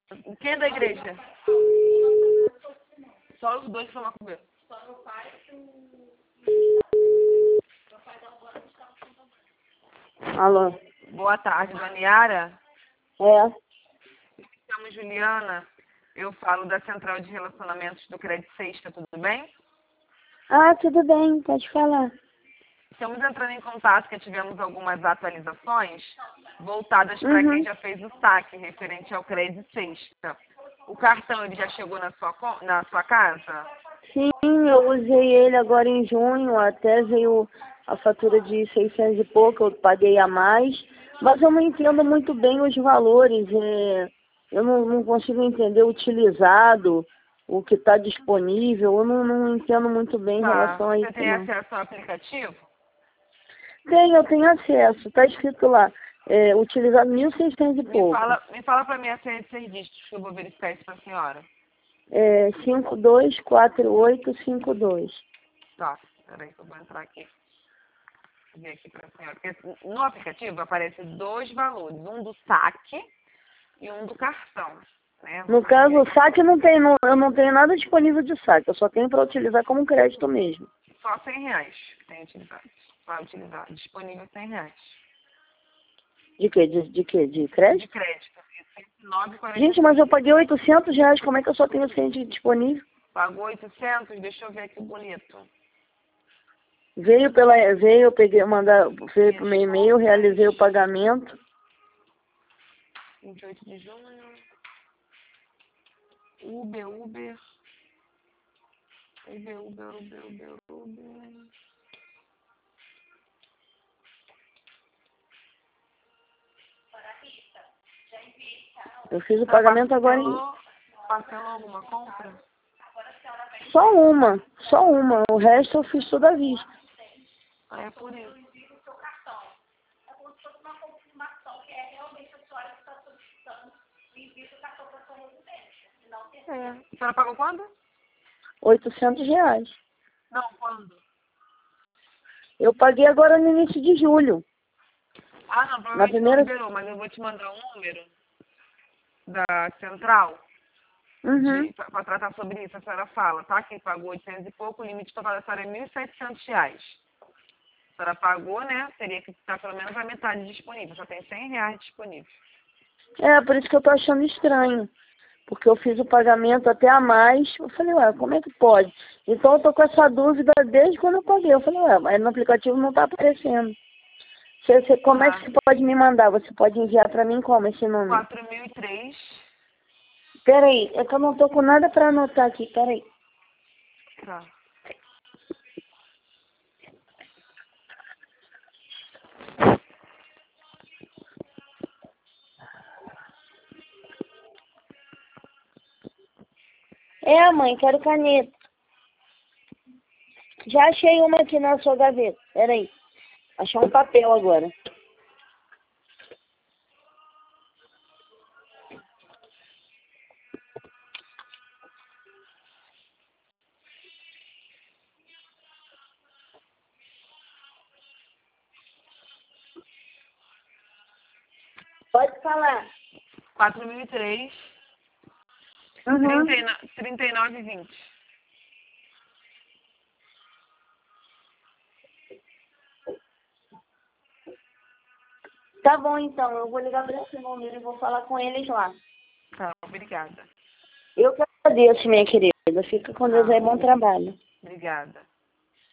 Quem é da igreja? Só os dois que são macumbeiros. Alô? Boa tarde, Daniara. É? Me chamo Juliana. Eu falo da Central de Relacionamentos do Crédito Sexta, tudo bem? Ah, tudo bem, pode falar. Estamos entrando em contato que tivemos algumas atualizações voltadas para quem já fez o saque referente ao Crédito Sexta. O cartão ele já chegou na sua casa? Sim, eu usei ele agora em junho, até veio a fatura de 600 e pouco, eu paguei a mais, mas eu não entendo muito bem os valores, eu não consigo entender o utilizado, o que está disponível, eu não entendo muito bem em Tá. relação a Você isso, tem não. acesso ao aplicativo? Eu tenho acesso, está escrito lá, utilizado 1.600 e pouco. Me fala para mim a senha de 6 dígitos, que eu vou verificar isso para a senhora. 524852. Tá, peraí que eu vou entrar aqui. Vou ver aqui para a senhora. Porque no aplicativo aparece dois valores, um do saque e um do cartão. Né? No caso, o saque eu não tenho nada disponível de saque, eu só tenho para utilizar como crédito mesmo. Só R$ 100 que tem utilizado. Para utilizar. Disponível R$ 100. De quê? De quê? De crédito? De crédito. R$ Gente, mas eu paguei R$ 800, como é que eu só tenho 100 disponível? Pagou 800? Deixa eu ver aqui o boleto. Veio, eu peguei, veio pro meu e-mail, realizei o pagamento. 28 de junho. Uber. Eu fiz o pagamento agora Parcelou alguma compra? só uma. O resto eu fiz tudo à vista. Ah, é por isso. É. A senhora pagou quando? R$ 800. Não, quando? Eu paguei agora no início de julho. Ah, não, provavelmente não liberou, mas eu vou te mandar um número da central para tratar sobre isso. A senhora fala, tá? Quem pagou 800 e pouco, o limite total da senhora é R$ 1.700. A senhora pagou, né? Teria que estar pelo menos a metade disponível. Só tem R$ 100 disponível. Por isso que eu tô achando estranho. Porque eu fiz o pagamento até a mais. Eu falei, ué, como é que pode? Então eu tô com essa dúvida desde quando eu paguei. Eu falei, ué, mas no aplicativo não tá aparecendo. Como é que você pode me mandar? Você pode enviar pra mim como esse número? 4003. Peraí, é que eu não tô com nada pra anotar aqui, peraí. Tá. Mãe, quero caneta. Já achei uma aqui na sua gaveta. Peraí. Achei um papel agora. Pode falar. 4003. 3920. Tá bom, então. Eu vou ligar para esse número e vou falar com eles lá. Tá, obrigada. Eu que agradeço, minha querida. Fica com Deus aí, bom trabalho. Obrigada.